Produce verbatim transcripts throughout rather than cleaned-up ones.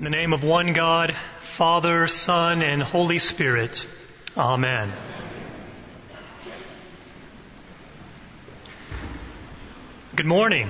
In the name of one God, Father, Son, and Holy Spirit. Amen. Good morning.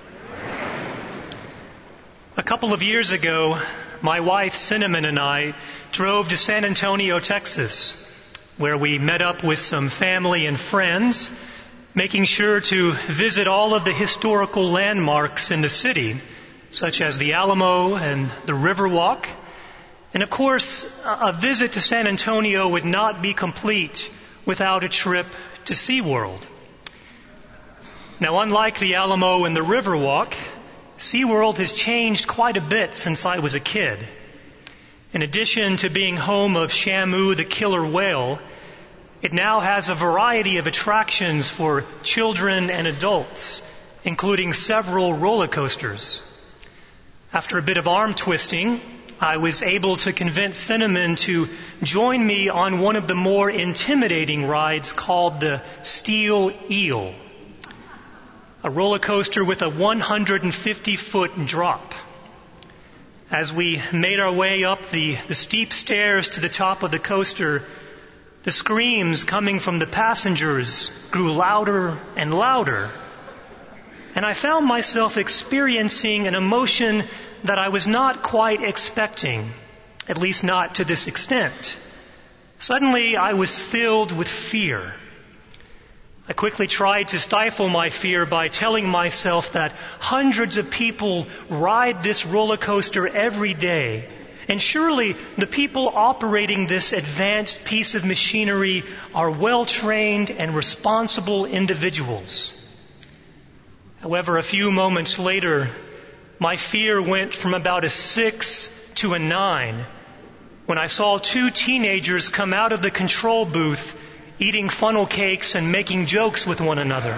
A couple of years ago, my wife Cinnamon and I drove to San Antonio, Texas, where we met up with some family and friends, making sure to visit all of the historical landmarks in the city, such as the Alamo and the Riverwalk. And of course, a visit to San Antonio would not be complete without a trip to SeaWorld. Now, unlike the Alamo and the Riverwalk, SeaWorld has changed quite a bit since I was a kid. In addition to being home of Shamu the killer whale, it now has a variety of attractions for children and adults, including several roller coasters. After a bit of arm twisting, I was able to convince Cinnamon to join me on one of the more intimidating rides called the Steel Eel, a roller coaster with a one hundred fifty foot drop. As we made our way up the, the steep stairs to the top of the coaster, the screams coming from the passengers grew louder and louder. And I found myself experiencing an emotion that I was not quite expecting, at least not to this extent. Suddenly, I was filled with fear. I quickly tried to stifle my fear by telling myself that hundreds of people ride this roller coaster every day, and surely the people operating this advanced piece of machinery are well-trained and responsible individuals. However, a few moments later, my fear went from about a six to a nine when I saw two teenagers come out of the control booth eating funnel cakes and making jokes with one another.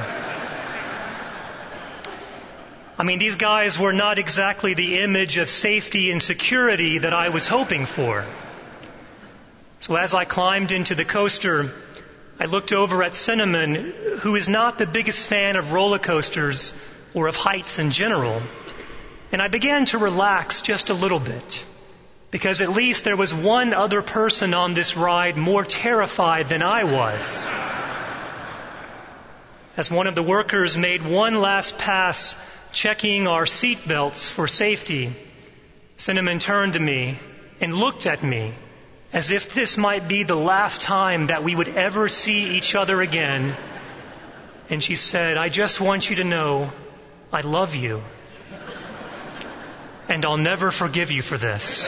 I mean, these guys were not exactly the image of safety and security that I was hoping for. So as I climbed into the coaster, I looked over at Cinnamon, who is not the biggest fan of roller coasters or of heights in general, and I began to relax just a little bit, because at least there was one other person on this ride more terrified than I was. As one of the workers made one last pass checking our seat belts for safety, Cinnamon turned to me and looked at me as if this might be the last time that we would ever see each other again. And she said, "I just want you to know I love you. And I'll never forgive you for this."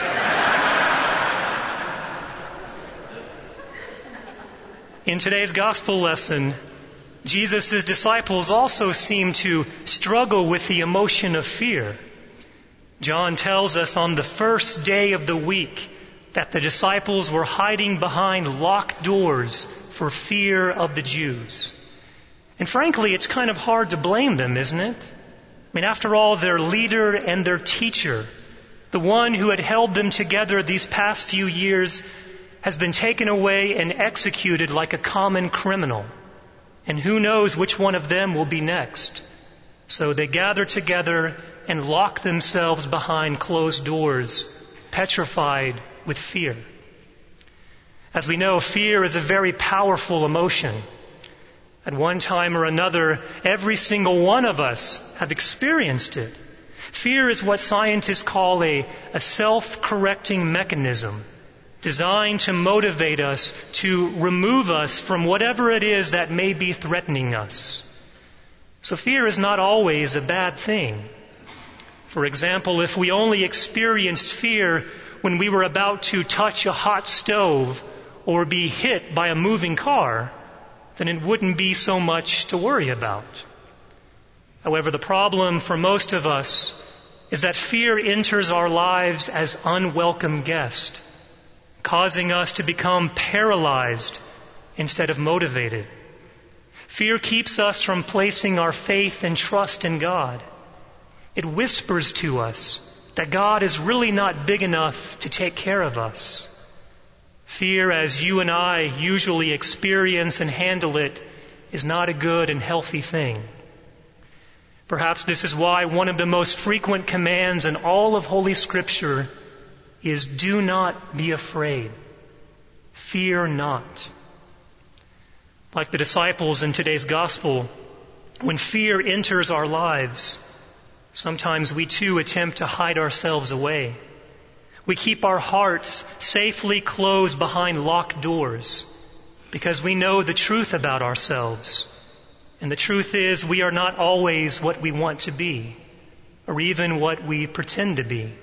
In today's gospel lesson, Jesus' disciples also seem to struggle with the emotion of fear. John tells us on the first day of the week that the disciples were hiding behind locked doors for fear of the Jews. And frankly, it's kind of hard to blame them, isn't it? I mean, after all, their leader and their teacher, the one who had held them together these past few years, has been taken away and executed like a common criminal. And who knows which one of them will be next. So they gather together and lock themselves behind closed doors, petrified with fear. As we know, fear is a very powerful emotion. At one time or another, every single one of us have experienced it. Fear is what scientists call a, a self-correcting mechanism designed to motivate us, to remove us from whatever it is that may be threatening us. So fear is not always a bad thing. For example, if we only experienced fear when we were about to touch a hot stove or be hit by a moving car, then it wouldn't be so much to worry about. However, the problem for most of us is that fear enters our lives as unwelcome guest, causing us to become paralyzed instead of motivated. Fear keeps us from placing our faith and trust in God. It whispers to us that God is really not big enough to take care of us. Fear, as you and I usually experience and handle it, is not a good and healthy thing. Perhaps this is why one of the most frequent commands in all of Holy Scripture is do not be afraid. Fear not. Like the disciples in today's gospel, when fear enters our lives, sometimes we too attempt to hide ourselves away. We keep our hearts safely closed behind locked doors because we know the truth about ourselves. And the truth is we are not always what we want to be, or even what we pretend to be.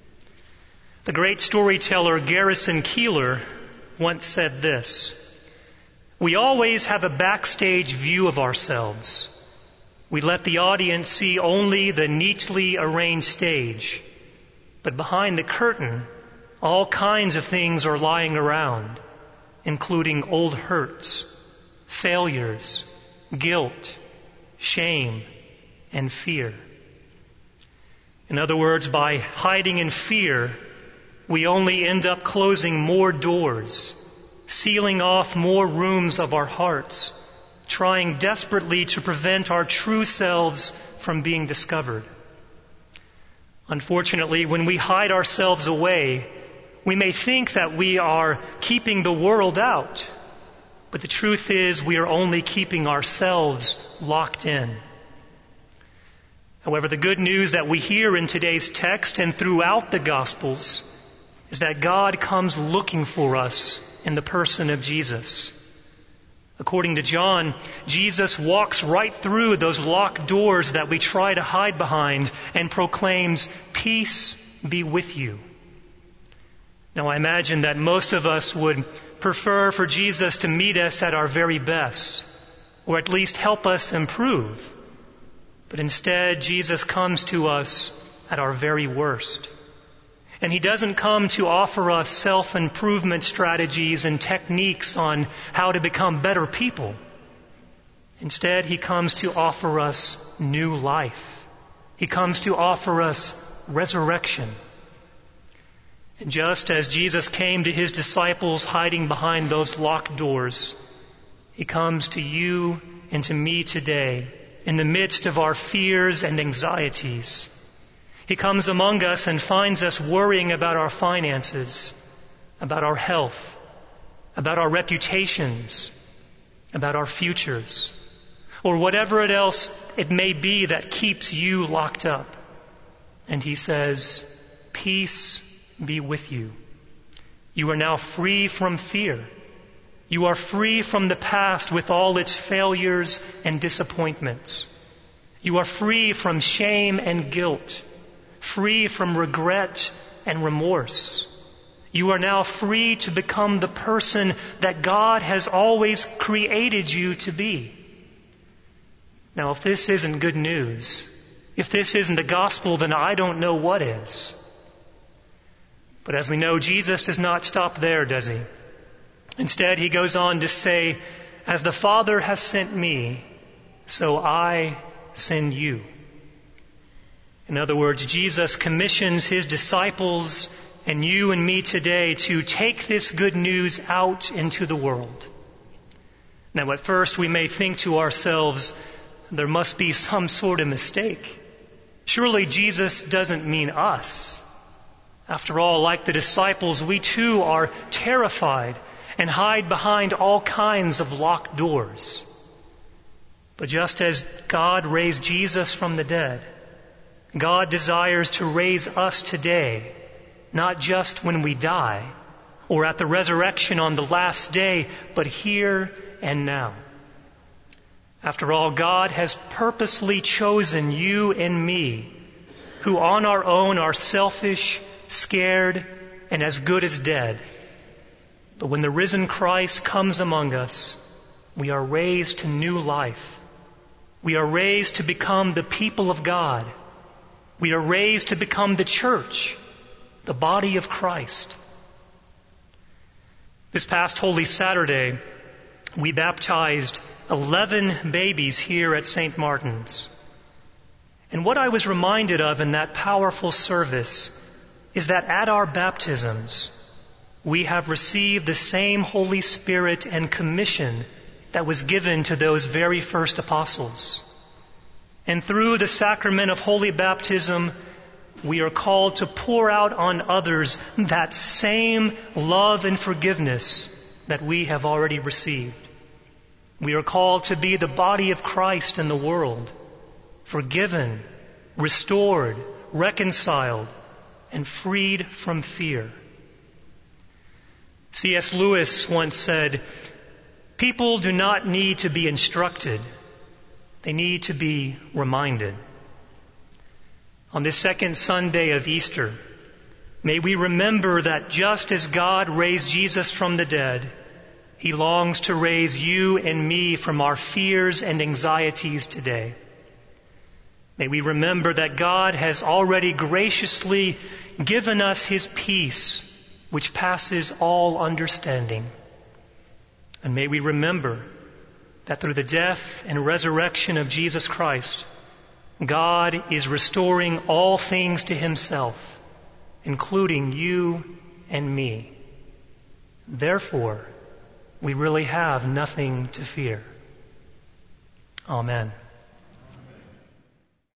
The great storyteller Garrison Keillor once said this: "We always have a backstage view of ourselves. We let the audience see only the neatly arranged stage. But behind the curtain, all kinds of things are lying around, including old hurts, failures, guilt, shame, and fear." In other words, by hiding in fear, we only end up closing more doors, sealing off more rooms of our hearts, trying desperately to prevent our true selves from being discovered. Unfortunately, when we hide ourselves away, we may think that we are keeping the world out, but the truth is we are only keeping ourselves locked in. However, the good news that we hear in today's text and throughout the Gospels is that God comes looking for us in the person of Jesus. According to John, Jesus walks right through those locked doors that we try to hide behind and proclaims, "Peace be with you." Now, I imagine that most of us would prefer for Jesus to meet us at our very best, or at least help us improve. But instead, Jesus comes to us at our very worst. And He doesn't come to offer us self-improvement strategies and techniques on how to become better people. Instead, He comes to offer us new life. He comes to offer us resurrection. And just as Jesus came to His disciples hiding behind those locked doors, He comes to you and to me today in the midst of our fears and anxieties. He comes among us and finds us worrying about our finances, about our health, about our reputations, about our futures, or whatever it else it may be that keeps you locked up. And He says, "Peace be with you." You are now free from fear. You are free from the past with all its failures and disappointments. You are free from shame and guilt, free from regret and remorse. You are now free to become the person that God has always created you to be. Now, if this isn't good news, if this isn't the gospel, then I don't know what is. But as we know, Jesus does not stop there, does He? Instead, He goes on to say, "As the Father has sent me, so I send you." In other words, Jesus commissions His disciples and you and me today to take this good news out into the world. Now, at first, we may think to ourselves, there must be some sort of mistake. Surely Jesus doesn't mean us. After all, like the disciples, we too are terrified and hide behind all kinds of locked doors. But just as God raised Jesus from the dead, God desires to raise us today, not just when we die or at the resurrection on the last day, but here and now. After all, God has purposely chosen you and me, who on our own are selfish, scared, and as good as dead. But when the risen Christ comes among us, we are raised to new life. We are raised to become the people of God. We are raised to become the church, the body of Christ. This past Holy Saturday, we baptized eleven babies here at Saint Martin's. And what I was reminded of in that powerful service is that at our baptisms, we have received the same Holy Spirit and commission that was given to those very first apostles. And through the sacrament of holy baptism, we are called to pour out on others that same love and forgiveness that we have already received. We are called to be the body of Christ in the world, forgiven, restored, reconciled, and freed from fear. C S Lewis once said, "People do not need to be instructed. They need to be reminded." On this second Sunday of Easter, may we remember that just as God raised Jesus from the dead, He longs to raise you and me from our fears and anxieties today. May we remember that God has already graciously given us His peace, which passes all understanding. And may we remember that through the death and resurrection of Jesus Christ, God is restoring all things to Himself, including you and me. Therefore, we really have nothing to fear. Amen.